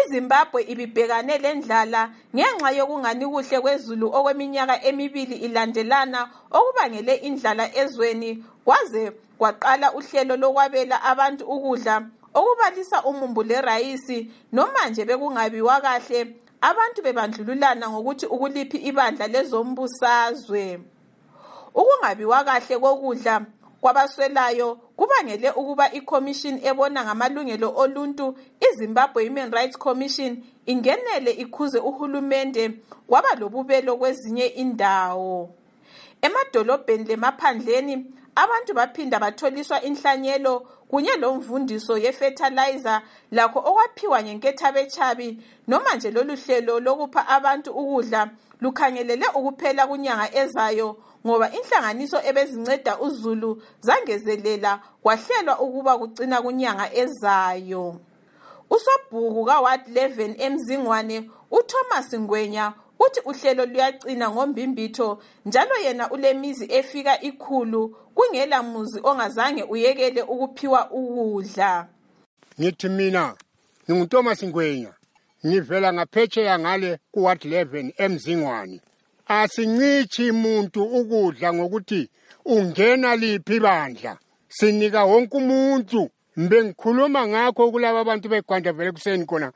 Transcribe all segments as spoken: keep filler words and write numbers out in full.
iZimbabwe ibibhekane lendlala ngenxa yokungani kuhle kwezulu okweminyaka emibili ilandelana okubangele indlala ezweni kwaze kwaqala uhlelo lokwabela abantu ukudla okubalisa umumbu lerayisi nomanje bekungabiwa kahle abantu bebandlululana ngokuthi ukuliphi ibandla lezombusazwe. Ukungabiwa kahle kokudla kwabaswelayo kubangele ukuba iCommission ebona ngamalungelo oluntu iZimbabwe Human Rights Commission ingenele ikhuze uhulumende kwaba lobubelo kwezinye indawo. Emadolobheni lemaphandleni abantu baphinda batholiswa inhlanyelo kunye lomvundiso yefertilizer lakho okwaphiwa ngenkethabechabi noma nje lolu hlelo lokupha abantu ukudla lukhangelele ukuphela kunyanga ezayo ngoba inhlanganiso ebezinceda uZulu zangezelela kwahlelwa ukuba kucina kunyanga ezayo. Usobhuku kaWard eleven eMzingwane uThomas Ngwenya uthi uhlelo luyacina ngombimbitho njalo yena ulemizi efika ikhulu kungela muzi ongazange uyekele ukuphiwa ukudla. Ngithi mina nginguThomas Ngwenya ngivela ngaphetsheya ngale kuWard eleven eMzingwane. Asincithi umuntu ukudla ngokuthi ungena liphi ibandla sinika wonke umuntu. Bengikhuluma ngakho kulabo abantu beGwanda vele kuseni khona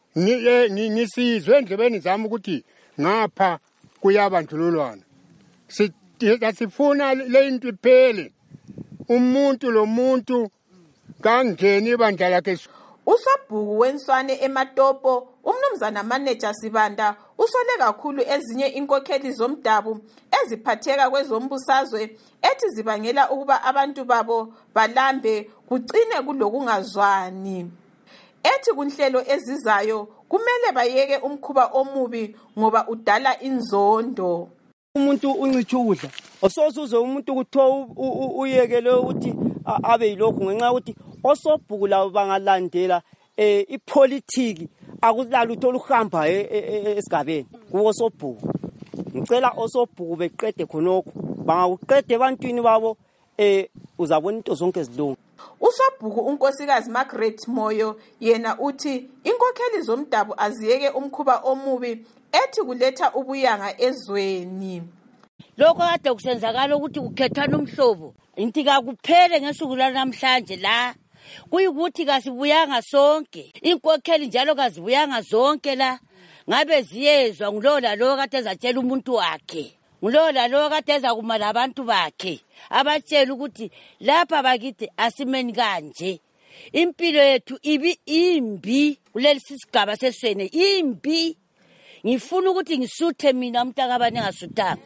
ngisizwe endlebeni zami ukuthi ngapha kuyabandlululwana sifuna le into iphele umuntu lo muntu kangeni ibandla lakhe. Usobhuku wenswane eMatopo umnumzana manager Sibanda usole kakhulu ezinye inkokheli zomdabu eziphatheka kwezombusazwe ethi zibangela ukuba abantu babo balambe kucine kulokungazwani. Ethi kunhlelo ezizayo kumele bayeke umkhuba omubi ngoba udala inzondo. Umuntu uncicha ukudla osozuze umuntu kuthiwa uyekele ukuthi abe yilokhu ngenxa ukuthi osobhuku labo bangalandela eh ipolitiki akulala utho luhamba esigabeni kuwosobhuku. Ngicela osobhuku beqede khonokho bangakuqede ebantwini babo eh uzabona into zonke ezilunga. Usobhuku unkosikazi Margaret Moyo yena uthi inkokheli zomdabu aziyeke umkhuba omubi ethi kuletha ubuyanga ezweni. Lokho kade kusenzakala ukuthi kukhethana umhlobo inti kakuphele ngesuku lanamhlanje la kuyikuthi kasibuyanga sonke inkokheli njalo kazibuyanga zonke la ngabe ziyezwa ngulola lo kade ezatshela umuntu wakhe ngulola lo kade ezakuma labantu bakhe abatshela ukuthi lapha bakithi asimeni kanje impilo yethu ibi imbi kulesi sigaba seswene imbi. Ngifuna ukuthi ngisuthe mina umntakabani engasutanga.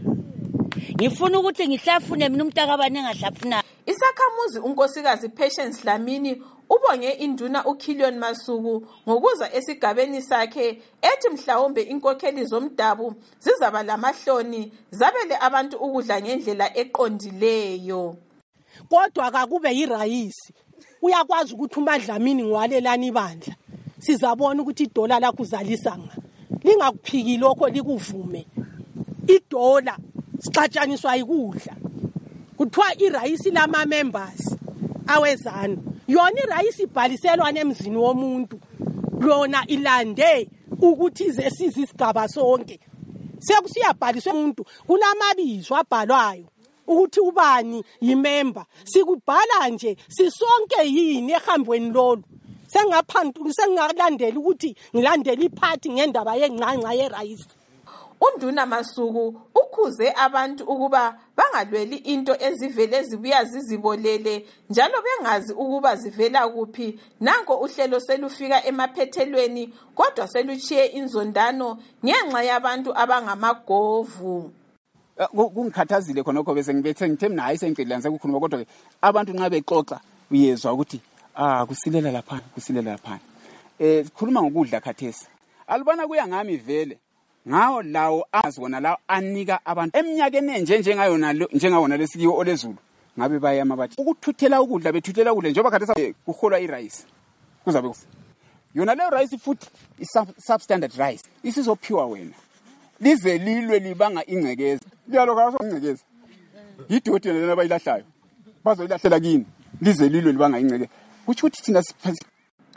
Ngifuna ukuthi ngihlafune mina umntakabani engahlafuna. Isakhamuzi unkosikazi Patience Dlamini ubonge induna uKillion Masuku ngokuza esigabeni sakhe ethi mhlawumbe inkokheli zomdabu zizaba lamahloni zabele abantu ukudla ngendlela eqondileyo. Kodwa akube yirayisi uyakwazi ukuthi uMadlamini ngwalelana ibandla sizabona ukuthi idola lakho uzalisa nga lingakuphiki lokho likuvume idola sixatshaniswa ikudla kuthiwa irayisi lama members awezana yona irayisi ibhaliselwa emzini womuntu lona ilande ukuthi izesiza isigaba sonke sekusiyabhaliswa umuntu kunamabizo abhalwayo ukuthi ubani yimember sikubhala nje sisonke yini ehambweni lolu sengaphantu sengalandela ukuthi ngilandela iphathi ngendaba yenqanqa yerayisi. Unduna Masuku ukhuze abantu ukuba bangalweli into ezivele zibuya zizibolele njalo bengazi ukuba zivela kuphi. Nanko uhlelo selufika emaphethelweni kodwa seluchiye inzondano ngenxa yabantu abangamagovu. Kungikhathazile khonokho bese ngibethe ngithe mina hayi sengiqedile sekukhuluma kodwa abantu nxa bexoxa uyezwa ukuthi ah kusilela lapha kusilela lapha. Eh sikhuluma ngokudla khathesi. Alibona kuya ngami vele ngawo lawo azibona lawo anika abantu eminyakeni enje njengayona njengawona lesikiwo olezulu ngabe bayama bathi ukuthuthela ukudla bethuthela ukudla njengoba khathesi kuholwa irice kuzabe yona le rice futhi substandard rice isizophiwa wena lize lilwe libanga ingcekeza liyaloka so ingcekeza yidoti lena bayilahlayo bazoyilahlela kini lize lilwe libanga ingcekeza kuthi ukuthi thina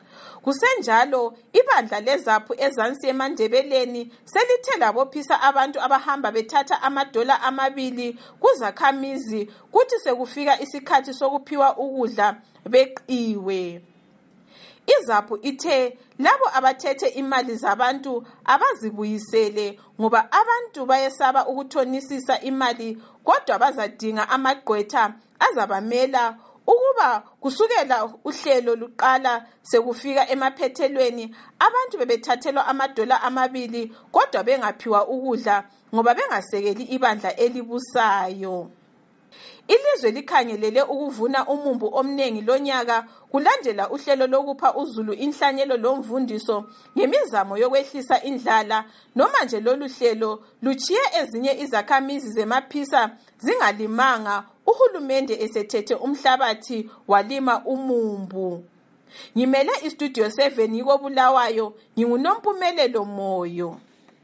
Kusenjalo ibandla lezaphu ezansi eMandebeleni selithe labophisa abantu abahamba bethatha amadola amabili kuzakhamizi kuthi sekufika isikhathi sokuphiwa ukudla beqiwe. Izaphu ithe labo abathethe imali zabantu abazibuyisele ngoba abantu bayesaba ukuthonisisa imali kodwa bazadinga amagqwetha azabamela ukuba kusukela uhlelo luqala sekufika emaphethelweni abantu bebethathelwa amadola amabili kodwa bengaphiwa ukudla ngoba bengasekeli ibandla elibusayo. Ilizwe likhangelele ukuvuna umumbu omnengi lonyaka kulandela uhlelo lokupha uzulu inhlanyelo lomvundiso ngemizamo yokwehlisa indlala noma nje lolu hlelo luchiye ezinye izakhamizi zemaphisa zingalimanga uhulumende esethethe umhlabathi walima umumbu. Ngimele istudio seven yiko Bulawayo, nginguNompumelelo Moyo.